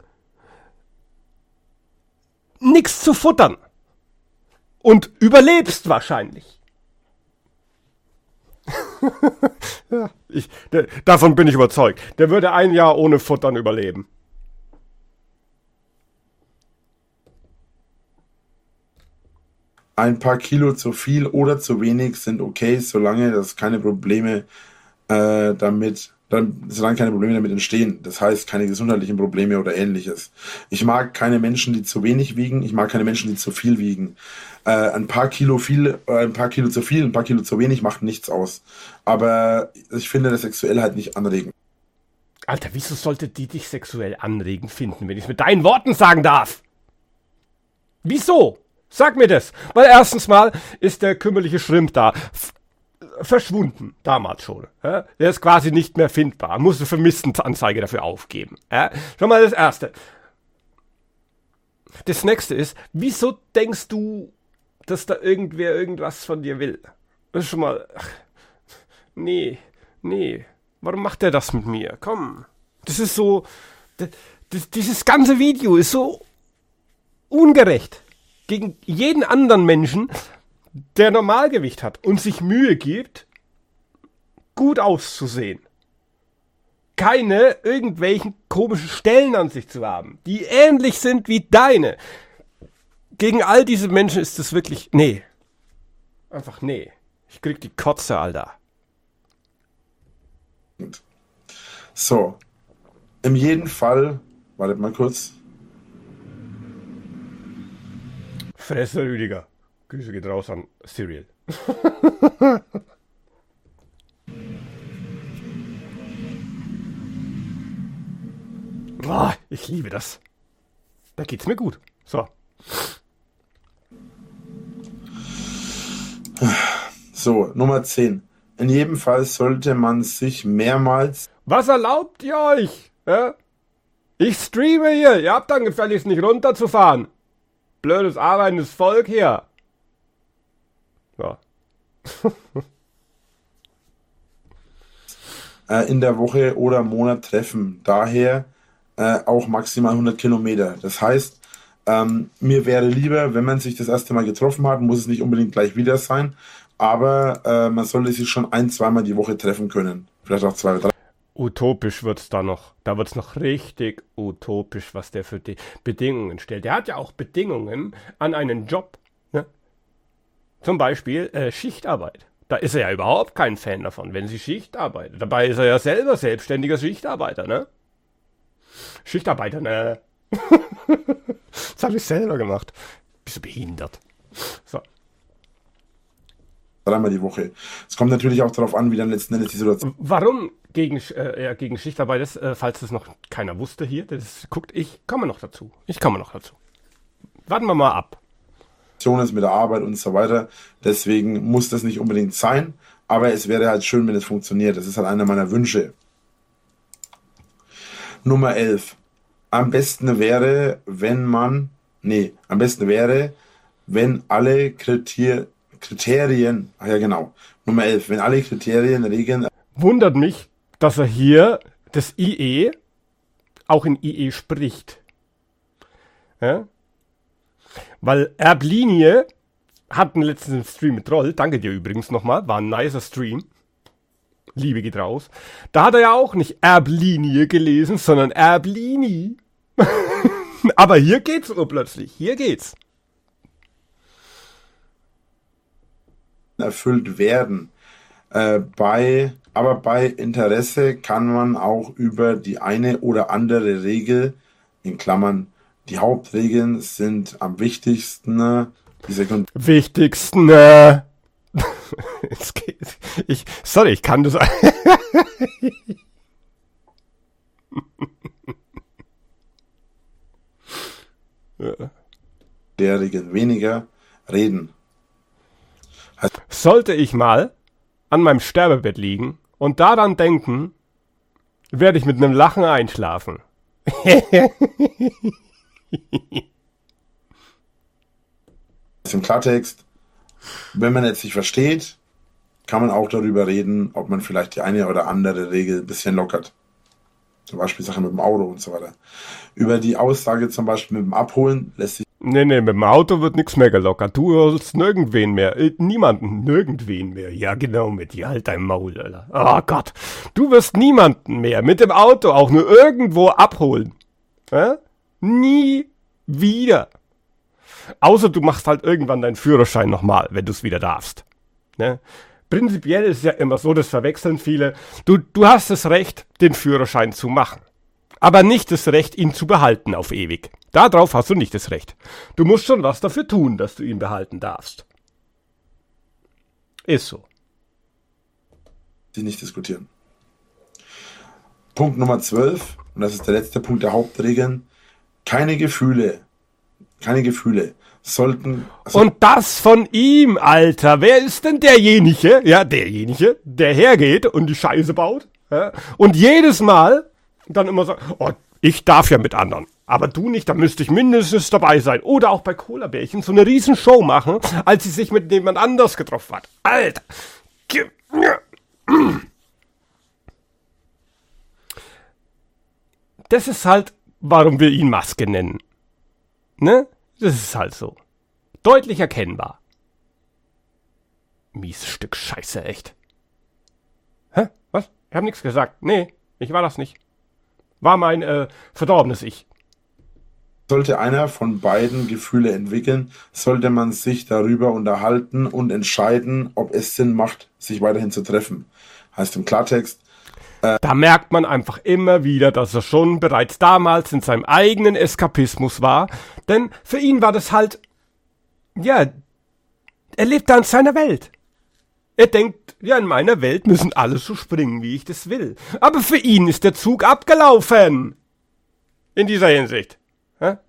nichts zu futtern. Und überlebst wahrscheinlich. Ja, ich, der, davon bin ich überzeugt. Der würde ein Jahr ohne Futtern überleben. Ein paar Kilo zu viel oder zu wenig sind okay, solange das keine Probleme äh, damit dann, solange keine Probleme damit entstehen. Das heißt, keine gesundheitlichen Probleme oder ähnliches. Ich mag keine Menschen, die zu wenig wiegen. Ich mag keine Menschen, die zu viel wiegen. Äh, ein paar Kilo viel, äh, ein paar Kilo zu viel, ein paar Kilo zu wenig macht nichts aus. Aber ich finde das sexuell halt nicht anregend. Alter, wieso sollte die dich sexuell anregend finden, wenn ich es mit deinen Worten sagen darf? Wieso? Sag mir das. Weil erstens mal ist der kümmerliche Schrimp da. F- verschwunden. Damals schon. Ja? Der ist quasi nicht mehr findbar. Musste Vermisstenanzeige dafür aufgeben. Ja? Schon mal das Erste. Das Nächste ist, wieso denkst du, dass da irgendwer irgendwas von dir will? Das ist schon mal... Ach, nee, nee. Warum macht er das mit mir? Komm. Das ist so... Das, das, dieses ganze Video ist so ungerecht gegen jeden anderen Menschen, der Normalgewicht hat und sich Mühe gibt, gut auszusehen. Keine irgendwelchen komischen Stellen an sich zu haben, die ähnlich sind wie deine. Gegen all diese Menschen ist das wirklich... Nee. Einfach nee. Ich krieg die Kotze, Alter. So. In jedem Fall... Wartet mal kurz. Fresse, Rüdiger. Grüße geht raus an Cyril. Oh, ich liebe das. Da geht's mir gut. So. So, Nummer zehn. In jedem Fall sollte man sich mehrmals... Was erlaubt ihr euch? Ja? Ich streame hier. Ihr habt dann gefälligst nicht runterzufahren. Blödes arbeitendes Volk hier. Ja. äh, in der Woche oder Monat treffen. Daher äh, auch maximal hundert Kilometer. Das heißt, ähm, mir wäre lieber, wenn man sich das erste Mal getroffen hat, muss es nicht unbedingt gleich wieder sein, aber äh, man sollte sich schon ein-, zweimal die Woche treffen können. Vielleicht auch zwei, drei. Utopisch wird's da noch. Da wird's noch richtig utopisch, was der für die Bedingungen stellt. Der hat ja auch Bedingungen an einen Job. Ne? Zum Beispiel äh, Schichtarbeit. Da ist er ja überhaupt kein Fan davon, wenn sie Schicht arbeitet. Dabei ist er ja selber selbstständiger Schichtarbeiter, ne? Schichtarbeiter, ne? Das habe ich selber gemacht. Bist du behindert? So. Dreimal die Woche. Es kommt natürlich auch darauf an, wie dann letzten Endes die Situation... Warum gegen, äh, ja, gegen Schichtarbeit ist, äh, falls das noch keiner wusste hier, das guckt, ich komme noch dazu. Ich komme noch dazu. Warten wir mal ab. ist mit der Arbeit und so weiter. Deswegen muss das nicht unbedingt sein, aber es wäre halt schön, wenn es funktioniert. Das ist halt einer meiner Wünsche. Nummer elf. Am besten wäre, wenn man, nee, am besten wäre, wenn alle Kriter- Kriterien, ach ja genau, Nummer elf, wenn alle Kriterien, Regeln... Wundert mich, dass er hier das I E auch in I E spricht. Ja? Weil Erblinie hat einen letzten Stream mit Troll, danke dir übrigens nochmal, war ein nicer Stream. Liebe geht raus. Da hat er ja auch nicht Erblinie gelesen, sondern Erblini. Aber hier geht's urplötzlich, hier geht's. Erfüllt werden. Äh, bei, aber bei Interesse kann man auch über die eine oder andere Regel, in Klammern, die Hauptregeln sind am wichtigsten. Die Sekund- Wichtigsten, äh, es geht, ich, sorry, ich kann das. Ja. Der Regeln weniger reden. Sollte ich mal an meinem Sterbebett liegen und daran denken, werde ich mit einem Lachen einschlafen. Im Klartext, wenn man jetzt nicht versteht, kann man auch darüber reden, ob man vielleicht die eine oder andere Regel ein bisschen lockert. Zum Beispiel Sachen mit dem Auto und so weiter. Über die Aussage zum Beispiel mit dem Abholen lässt sich... Nee, nee, mit dem Auto wird nichts mehr gelockert. Du holst nirgendwen mehr. Äh, niemanden, nirgendwen mehr. Ja, genau, mit dir. Halt dein Maul, Alter. Oh Gott. Du wirst niemanden mehr mit dem Auto auch nur irgendwo abholen. Äh? Nie wieder. Außer du machst halt irgendwann deinen Führerschein nochmal, wenn du es wieder darfst. Ne? prinzipiell ist es ja immer so, das verwechseln viele. Du, du hast das Recht, den Führerschein zu machen. Aber nicht das Recht, ihn zu behalten auf ewig. Darauf hast du nicht das Recht. Du musst schon was dafür tun, dass du ihn behalten darfst. Ist so. Die nicht diskutieren. Punkt Nummer zwölf, und das ist der letzte Punkt der Hauptregeln. Keine Gefühle, keine Gefühle sollten... Also und das von ihm, Alter. Wer ist denn derjenige, ja, derjenige, der hergeht und die Scheiße baut, ja, und jedes Mal dann immer sagt, oh, ich darf ja mit anderen, aber du nicht, da müsste ich mindestens dabei sein. Oder auch bei Cola-Bärchen so eine riesen Show machen, als sie sich mit jemand anders getroffen hat. Alter. Das ist halt, warum wir ihn Maske nennen. Ne? Das ist halt so. Deutlich erkennbar. Mieses Stück Scheiße, echt. Hä? Was? Ich hab nichts gesagt. Nee, ich war das nicht. War mein, äh, verdorbenes Ich. Sollte einer von beiden Gefühle entwickeln, sollte man sich darüber unterhalten und entscheiden, ob es Sinn macht, sich weiterhin zu treffen. Heißt im Klartext, da merkt man einfach immer wieder, dass er schon bereits damals in seinem eigenen Eskapismus war. Denn für ihn war das halt, ja, er lebt da in seiner Welt. Er denkt, ja, in meiner Welt müssen alle so springen, wie ich das will. Aber für ihn ist der Zug abgelaufen. In dieser Hinsicht. Hä?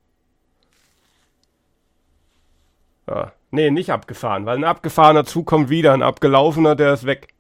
Ja, nee, nicht abgefahren, weil ein abgefahrener Zug kommt wieder, ein abgelaufener, der ist weg.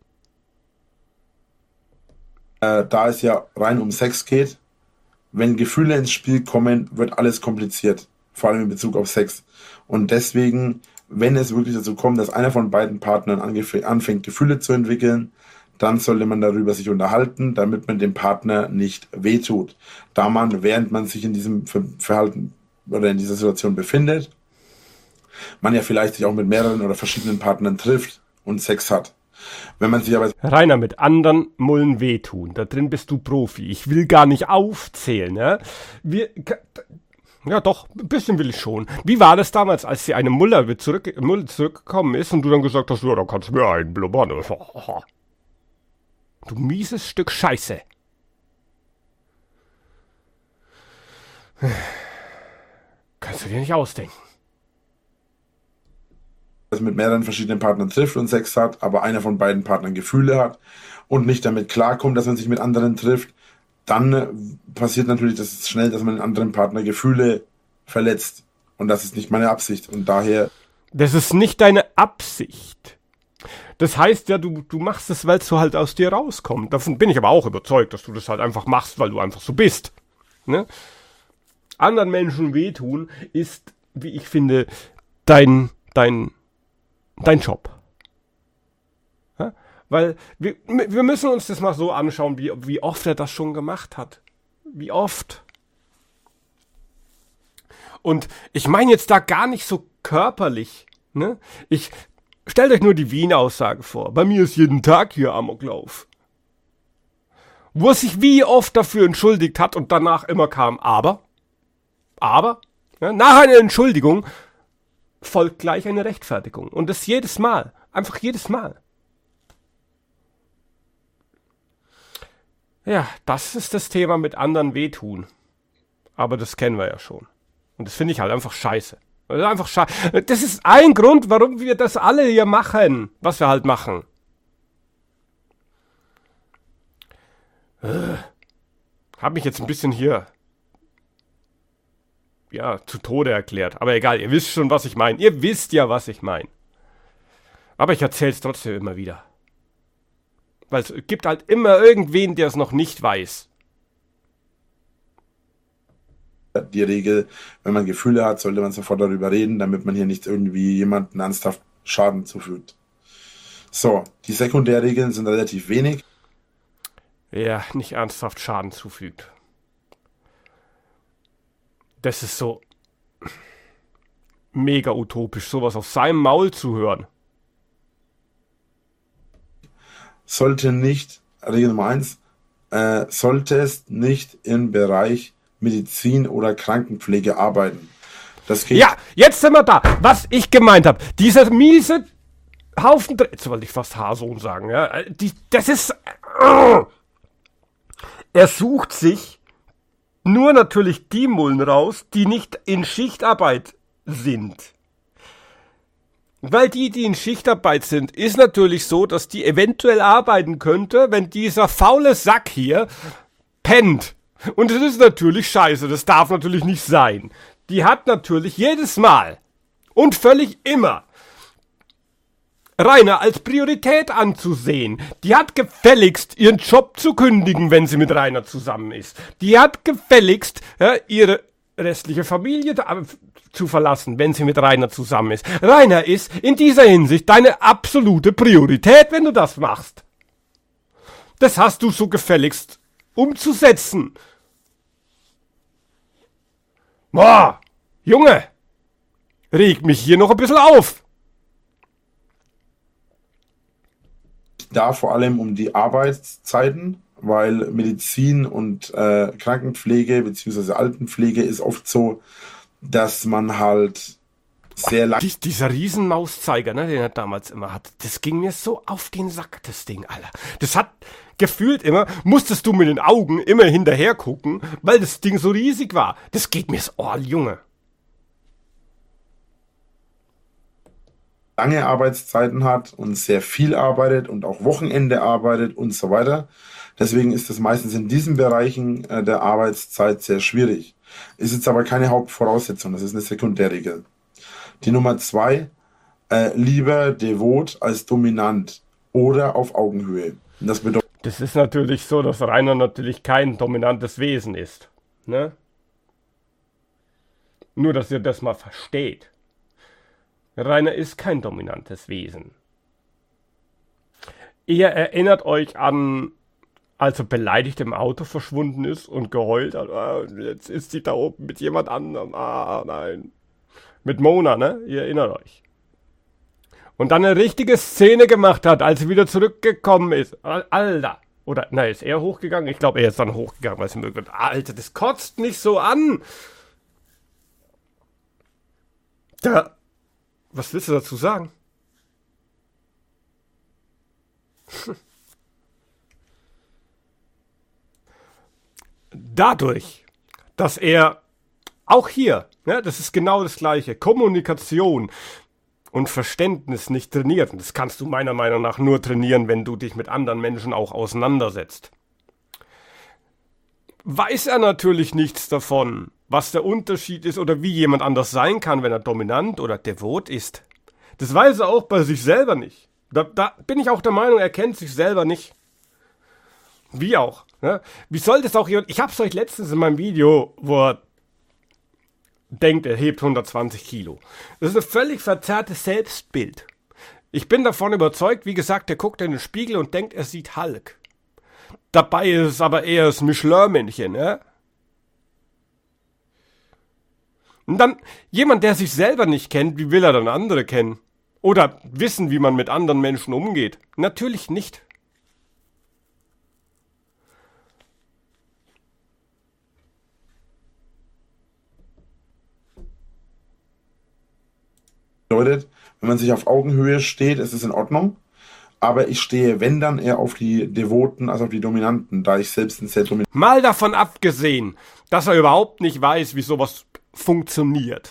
Äh, da es ja rein um Sex geht, wenn Gefühle ins Spiel kommen, wird alles kompliziert, vor allem in Bezug auf Sex. Und deswegen, wenn es wirklich dazu kommt, dass einer von beiden Partnern angef- anfängt, Gefühle zu entwickeln, dann sollte man darüber sich unterhalten, damit man dem Partner nicht wehtut. Da man, während man sich in diesem Ver- Verhalten oder in dieser Situation befindet, man ja vielleicht sich auch mit mehreren oder verschiedenen Partnern trifft und Sex hat. Wenn man sich aber... Rainer, mit anderen Mullen wehtun. Da drin bist du Profi. Ich will gar nicht aufzählen, ja. Wir, ja doch, ein bisschen will ich schon. Wie war das damals, als die eine Muller zurück, Mulle zurückgekommen ist und du dann gesagt hast, ja, da kannst du mir einen blubbern. Du mieses Stück Scheiße. Kannst du dir nicht ausdenken. mit mehreren verschiedenen Partnern trifft und Sex hat, aber einer von beiden Partnern Gefühle hat und nicht damit klarkommt, dass man sich mit anderen trifft, dann passiert natürlich das schnell, dass man den anderen Partner Gefühle verletzt. Und das ist nicht meine Absicht. Und daher... Das ist nicht deine Absicht. Das heißt ja, du, du machst es, weil es so halt aus dir rauskommt. Davon bin ich aber auch überzeugt, dass du das halt einfach machst, weil du einfach so bist. Ne? Anderen Menschen wehtun ist, wie ich finde, dein, dein, dein Job. Ja? Weil wir, wir müssen uns das mal so anschauen, wie, wie oft er das schon gemacht hat. Wie oft. Und ich meine jetzt da gar nicht so körperlich. Ne? Ich stellt euch nur die Wien-Aussage vor. Bei mir ist jeden Tag hier Amoklauf. Wo er sich wie oft dafür entschuldigt hat und danach immer kam, aber, aber, ja, nach einer Entschuldigung folgt gleich eine Rechtfertigung. Und das jedes Mal. Einfach jedes Mal. Ja, das ist das Thema mit anderen wehtun. Aber das kennen wir ja schon. Und das finde ich halt einfach scheiße. Das ist einfach scheiße. Das ist ein Grund, warum wir das alle hier machen. Was wir halt machen. Äh, hab mich jetzt ein bisschen hier ja, zu Tode erklärt. Aber egal, ihr wisst schon, was ich meine. Ihr wisst ja, was ich meine. Aber ich erzähle es trotzdem immer wieder. Weil es gibt halt immer irgendwen, der es noch nicht weiß. Die Regel, wenn man Gefühle hat, sollte man sofort darüber reden, damit man hier nicht irgendwie jemanden ernsthaft Schaden zufügt. So, die Sekundärregeln sind relativ wenig. Ja, nicht ernsthaft Schaden zufügt. Das ist so mega utopisch, sowas auf seinem Maul zu hören. Sollte nicht, Regel Nummer eins, äh, solltest nicht im Bereich Medizin oder Krankenpflege arbeiten. Das geht. Ja, jetzt sind wir da. Was ich gemeint habe. Dieser miese Haufen Dreck, jetzt wollte ich fast Haarsohn sagen, ja. Die, das ist. Uh, er sucht sich nur natürlich die Mullen raus, die nicht in Schichtarbeit sind. Weil die, die in Schichtarbeit sind, ist natürlich so, dass die eventuell arbeiten könnte, wenn dieser faule Sack hier pennt. Und das ist natürlich scheiße, das darf natürlich nicht sein. Die hat natürlich jedes Mal und völlig immer Rainer als Priorität anzusehen. Die hat gefälligst ihren Job zu kündigen, wenn sie mit Rainer zusammen ist. Die hat gefälligst ja, ihre restliche Familie da, zu verlassen, wenn sie mit Rainer zusammen ist. Rainer ist in dieser Hinsicht deine absolute Priorität, wenn du das machst. Das hast du so gefälligst umzusetzen. Boah, Junge, reg mich hier noch ein bisschen auf. Da vor allem um die Arbeitszeiten, weil Medizin und äh, Krankenpflege bzw. Altenpflege ist oft so, dass man halt sehr lang... Dies, dieser Riesenmauszeiger, ne, den er damals immer hatte, das ging mir so auf den Sack, das Ding, Alter. Das hat gefühlt immer, musstest du mit den Augen immer hinterher gucken, weil das Ding so riesig war. Das geht mir ins Ohr, Junge. Lange Arbeitszeiten hat und sehr viel arbeitet und auch Wochenende arbeitet und so weiter. Deswegen ist es meistens in diesen Bereichen äh, der Arbeitszeit sehr schwierig. Ist jetzt aber keine Hauptvoraussetzung, das ist eine Sekundärregel. Die Nummer zwei, äh, lieber devot als dominant oder auf Augenhöhe. Und das bedeutet... Das ist natürlich so, dass Rainer natürlich kein dominantes Wesen ist. Ne? Nur, dass ihr das mal versteht. Rainer ist kein dominantes Wesen. Ihr erinnert euch an, als er beleidigt im Auto verschwunden ist und geheult hat. Ah, jetzt ist sie da oben mit jemand anderem. Ah, nein. Mit Mona, ne? Ihr erinnert euch. Und dann eine richtige Szene gemacht hat, als sie wieder zurückgekommen ist. Alter. Oder, nein, ist er hochgegangen? Ich glaube, er ist dann hochgegangen, weil sie mir gesagt hat, Alter, das kotzt nicht so an. Da. Was willst du dazu sagen? Dadurch, dass er auch hier, ja, das ist genau das Gleiche, Kommunikation und Verständnis nicht trainiert. Und das kannst du meiner Meinung nach nur trainieren, wenn du dich mit anderen Menschen auch auseinandersetzt. Weiß er natürlich nichts davon, was der Unterschied ist oder wie jemand anders sein kann, wenn er dominant oder devot ist. Das weiß er auch bei sich selber nicht. Da, da bin ich auch der Meinung, er kennt sich selber nicht. Wie auch. Ne? Wie soll das auch jemand... Ich hab's euch letztens in meinem Video, wo er denkt, er hebt hundertzwanzig Kilo. Das ist ein völlig verzerrtes Selbstbild. Ich bin davon überzeugt, wie gesagt, er guckt in den Spiegel und denkt, er sieht Hulk. Dabei ist es aber eher das Michelin-Männchen, ja? Und dann, jemand, der sich selber nicht kennt, wie will er dann andere kennen? Oder wissen, wie man mit anderen Menschen umgeht? Natürlich nicht. Bedeutet, wenn man sich auf Augenhöhe steht, ist es in Ordnung. Aber ich stehe, wenn dann, eher auf die Devoten als auf die Dominanten, da ich selbst ein sehr dominant... Mal davon abgesehen, dass er überhaupt nicht weiß, wie sowas funktioniert.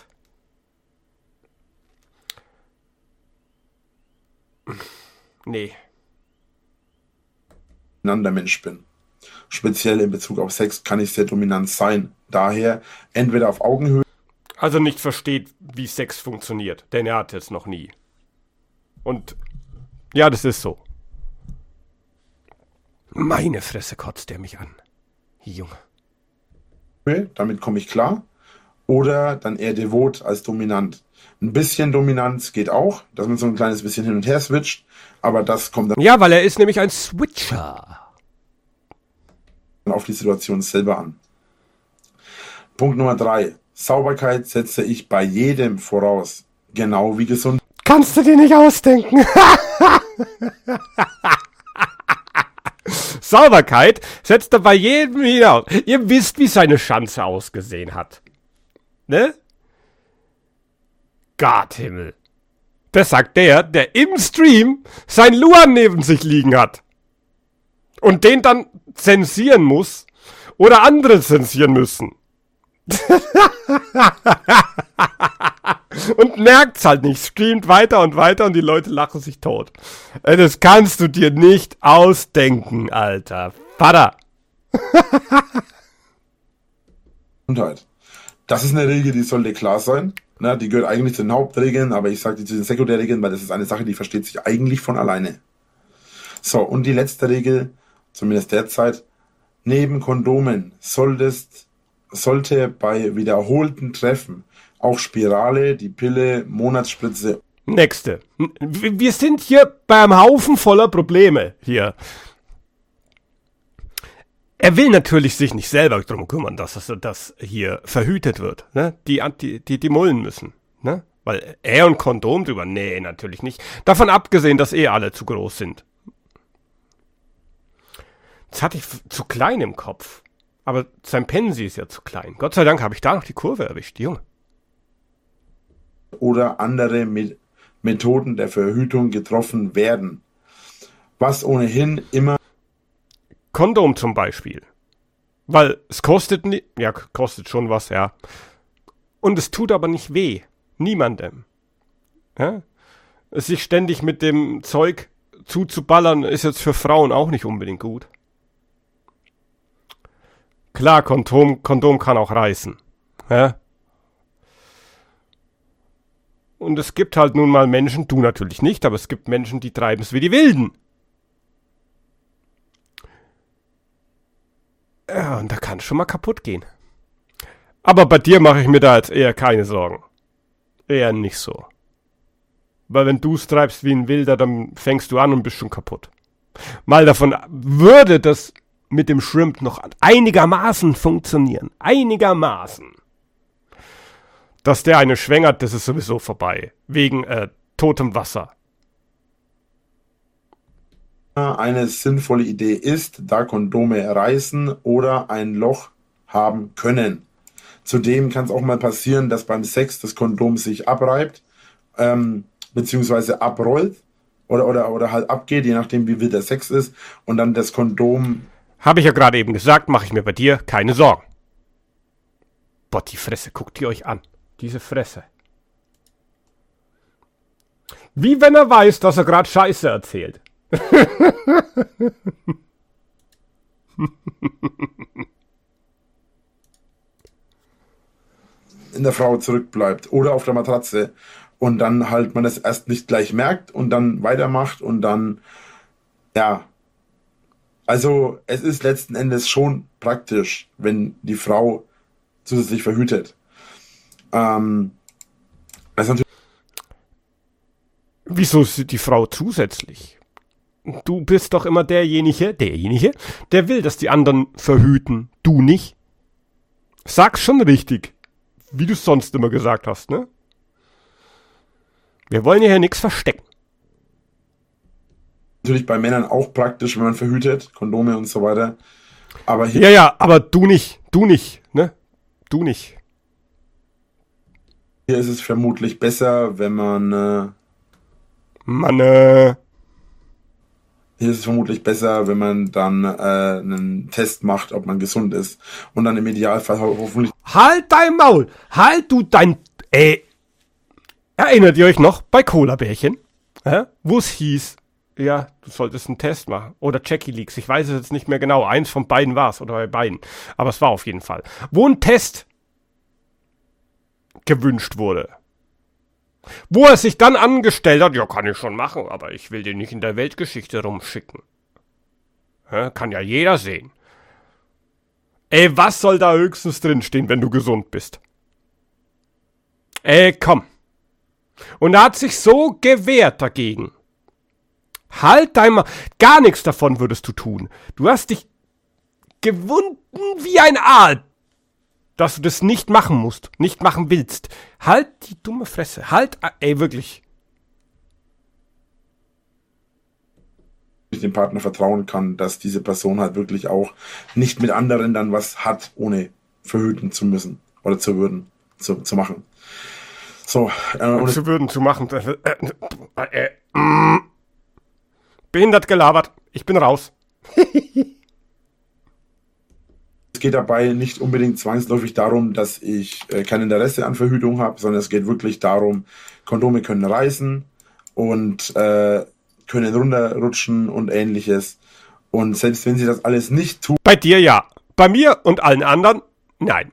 Nee. ...dominanter Mensch bin. Speziell in Bezug auf Sex kann ich sehr dominant sein. Daher entweder auf Augenhöhe... Also nicht versteht, wie Sex funktioniert, denn er hat es noch nie. Und ja, das ist so. Meine Fresse kotzt er mich an. Junge. Damit komme ich klar. Oder dann eher devot als dominant. Ein bisschen Dominanz geht auch, dass man so ein kleines bisschen hin und her switcht. Aber das kommt dann... Ja, weil er ist nämlich ein Switcher. ...auf die Situation selber an. Punkt Nummer drei. Sauberkeit setze ich bei jedem voraus. Genau wie gesund. Kannst du dir nicht ausdenken. Sauberkeit setzt er bei jedem hinaus. Ihr wisst, wie seine Schanze ausgesehen hat. Ne? Gotthimmel. Das sagt der, der im Stream sein Luan neben sich liegen hat. Und den dann zensieren muss. Oder andere zensieren müssen. Und merkt's halt nicht. Streamt weiter und weiter und die Leute lachen sich tot. Das kannst du dir nicht ausdenken, Alter. Vater. Das ist eine Regel, die sollte klar sein. Na, die gehört eigentlich zu den Hauptregeln, aber ich sage die zu den Sekundärregeln, weil das ist eine Sache, die versteht sich eigentlich von alleine. So, und die letzte Regel, zumindest derzeit, neben Kondomen solltest, sollte bei wiederholten Treffen auch Spirale, die Pille, Monatsspritze. Nächste. Wir sind hier beim Haufen voller Probleme hier. Er will natürlich sich nicht selber darum kümmern, dass das, das hier verhütet wird. Ne? Die, die, die, die mullen müssen. Ne? Weil er und Kondom drüber, nee, natürlich nicht. Davon abgesehen, dass eh alle zu groß sind. Das hatte ich zu klein im Kopf. Aber sein Pensi ist ja zu klein. Gott sei Dank habe ich da noch die Kurve erwischt, Junge. Oder andere Me- Methoden der Verhütung getroffen werden. Was ohnehin immer... Kondom zum Beispiel. Weil es kostet nie, ja, kostet schon was, ja. Und es tut aber nicht weh. Niemandem. Ja? Sich ständig mit dem Zeug zuzuballern, ist jetzt für Frauen auch nicht unbedingt gut. Klar, Kondom, Kondom kann auch reißen. Ja? Und es gibt halt nun mal Menschen, du natürlich nicht, aber es gibt Menschen, die treiben es wie die Wilden. Ja, und da kann es schon mal kaputt gehen. Aber bei dir mache ich mir da jetzt eher keine Sorgen. Eher nicht so. Weil wenn du es treibst wie ein Wilder, dann fängst du an und bist schon kaputt. Mal davon würde das mit dem Shrimp noch einigermaßen funktionieren. Einigermaßen. Dass der eine schwängert, das ist sowieso vorbei. Wegen äh, totem Wasser. Eine sinnvolle Idee ist, da Kondome reißen oder ein Loch haben können. Zudem kann es auch mal passieren, dass beim Sex das Kondom sich abreibt, ähm, beziehungsweise abrollt oder, oder, oder halt abgeht, je nachdem wie wild der Sex ist und dann das Kondom... Habe ich ja gerade eben gesagt, mache ich mir bei dir keine Sorgen. Boah, die Fresse, guckt ihr euch an. Diese Fresse. Wie wenn er weiß, dass er gerade Scheiße erzählt. in der Frau zurückbleibt oder auf der Matratze und dann halt man das erst nicht gleich merkt und dann weitermacht und dann, ja, also es ist letzten Endes schon praktisch, wenn die Frau zusätzlich verhütet. Ähm, das ist natürlich. Wieso ist die Frau zusätzlich? Du bist doch immer derjenige, derjenige, der will, dass die anderen verhüten. Du nicht. Sag's schon richtig. Wie du es sonst immer gesagt hast, ne? Wir wollen hier nichts verstecken. Natürlich bei Männern auch praktisch, wenn man verhütet, Kondome und so weiter. Aber hier ja, ja, aber du nicht. Du nicht, ne? Du nicht. Hier ist es vermutlich besser, wenn man... Äh, Mann, äh... Hier ist es vermutlich besser, wenn man dann äh, einen Test macht, ob man gesund ist. Und dann im Idealfall ho- hoffentlich... Halt dein Maul! Halt du dein... Ey! Erinnert ihr euch noch bei Cola-Bärchen? Äh? Wo es hieß, ja, du solltest einen Test machen. Oder Jackie Leaks, ich weiß es jetzt nicht mehr genau. Eins von beiden war es, oder bei beiden. Aber es war auf jeden Fall. Wo ein Test gewünscht wurde. Wo er sich dann angestellt hat, ja, kann ich schon machen, aber ich will den nicht in der Weltgeschichte rumschicken. Ja, kann ja jeder sehen. Ey, was soll da höchstens drinstehen, wenn du gesund bist? Ey, komm. Und er hat sich so gewehrt dagegen. Halt dein Ma... Gar nichts davon würdest du tun. Du hast dich gewunden wie ein Aal, dass du das nicht machen musst, nicht machen willst. Halt die dumme Fresse. Halt, ey, wirklich. Ich dem Partner vertrauen kann, dass diese Person halt wirklich auch nicht mit anderen dann was hat, ohne verhüten zu müssen oder zu würden, zu, zu machen. So, äh, und zu würden zu machen. Äh, äh, äh, mm. Behindert gelabert. Ich bin raus. es geht dabei nicht unbedingt zwangsläufig darum, dass ich äh, kein Interesse an Verhütung habe, sondern es geht wirklich darum, Kondome können reißen und äh, können runterrutschen und ähnliches. Und selbst wenn sie das alles nicht tun, Bei dir ja. Bei mir und allen anderen nein.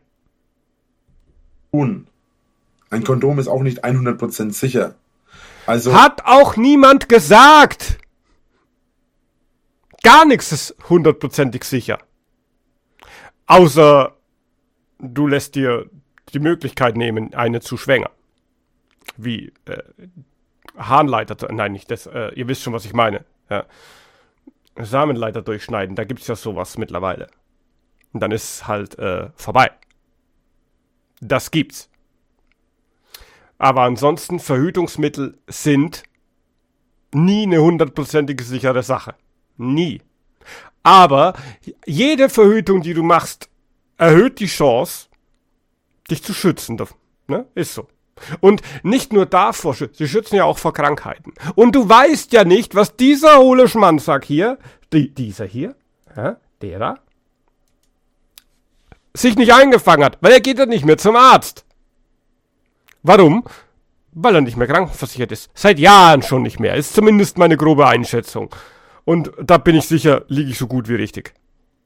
ein Kondom ist auch nicht hundert Prozent sicher. Also Hat auch niemand gesagt. Gar nichts ist hundertprozentig sicher. Außer du lässt dir die Möglichkeit nehmen, eine zu schwängern. Wie äh, Harnleiter, nein, nicht das, äh, ihr wisst schon, was ich meine. Ja. Samenleiter durchschneiden, da gibt's ja sowas mittlerweile. Und dann ist es halt äh, vorbei. Das gibt's. Aber ansonsten, Verhütungsmittel sind nie eine hundertprozentige sichere Sache. Nie. Aber jede Verhütung, die du machst, erhöht die Chance, dich zu schützen. Ne? Ist so. Und nicht nur davor, sie schützen ja auch vor Krankheiten. Und du weißt ja nicht, was dieser hohle Schmansack hier, die, dieser hier, ja, der da, sich nicht eingefangen hat, weil er geht ja nicht mehr zum Arzt. Warum? Weil er nicht mehr krankenversichert ist. Seit Jahren schon nicht mehr. Ist zumindest meine grobe Einschätzung. Und da bin ich sicher, liege ich so gut wie richtig.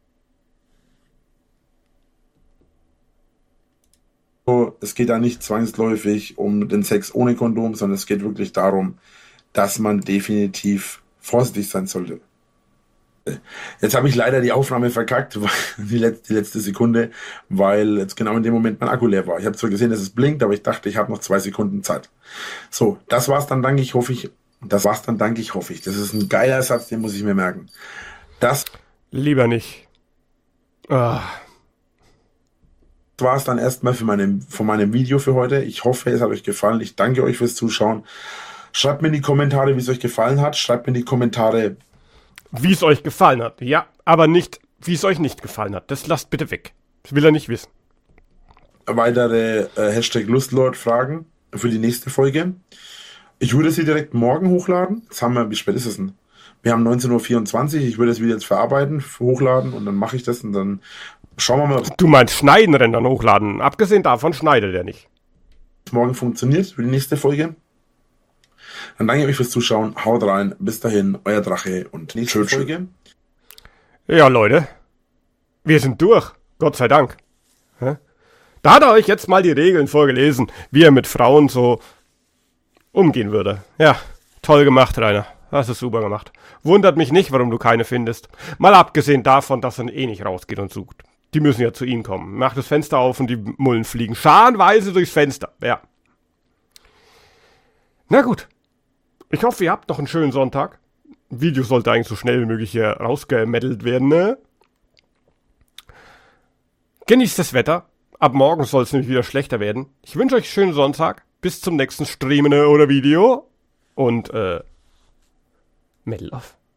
es geht da nicht zwangsläufig um den Sex ohne Kondom, sondern es geht wirklich darum, dass man definitiv vorsichtig sein sollte. Jetzt habe ich leider die Aufnahme verkackt, die letzte, die letzte Sekunde, weil jetzt genau in dem Moment mein Akku leer war. Ich habe zwar gesehen, dass es blinkt, aber ich dachte, ich habe noch zwei Sekunden Zeit. So, das war's dann, danke ich, hoffe ich. Das war's dann, danke ich, hoffe ich. Das ist ein geiler Satz, den muss ich mir merken. Das Lieber nicht. Ah. war es dann erstmal für meine, von meinem Video für heute. Ich hoffe, es hat euch gefallen. Ich danke euch fürs Zuschauen. Schreibt mir in die Kommentare, wie es euch gefallen hat. Schreibt mir in die Kommentare, Wie es euch gefallen hat. Ja, aber nicht, wie es euch nicht gefallen hat. Das lasst bitte weg. Das will er nicht wissen. weitere äh, Hashtag Lustlord-Fragen für die nächste Folge. Ich würde sie direkt morgen hochladen. Jetzt haben wir, wie spät ist es denn? Wir haben neunzehn Uhr vierundzwanzig. Ich würde das Video jetzt verarbeiten, hochladen und dann mache ich das und dann schauen wir mal, ob es Du meinst schneiden, Rändern hochladen. Abgesehen davon schneidet er nicht. morgen funktioniert für die nächste Folge. Dann danke ich euch fürs Zuschauen. Haut rein. Bis dahin, euer Drache und nächste Folge. Ja, Leute. Wir sind durch. Gott sei Dank. Hä? Da hat er euch jetzt mal die Regeln vorgelesen, wie er mit Frauen so umgehen würde. Ja, toll gemacht, Rainer. Hast du super gemacht. Wundert mich nicht, warum du keine findest. Mal abgesehen davon, dass er eh nicht rausgeht und sucht. Die müssen ja zu ihm kommen. Macht das Fenster auf und die Mullen fliegen scharenweise durchs Fenster. Ja. Na gut. Ich hoffe, ihr habt noch einen schönen Sonntag. Video sollte eigentlich so schnell wie möglich hier rausgemeddelt werden, ne? Genießt das Wetter. Ab morgen soll es nämlich wieder schlechter werden. Ich wünsche euch einen schönen Sonntag. Bis zum nächsten Streamen oder Video. Und, äh, Medal off.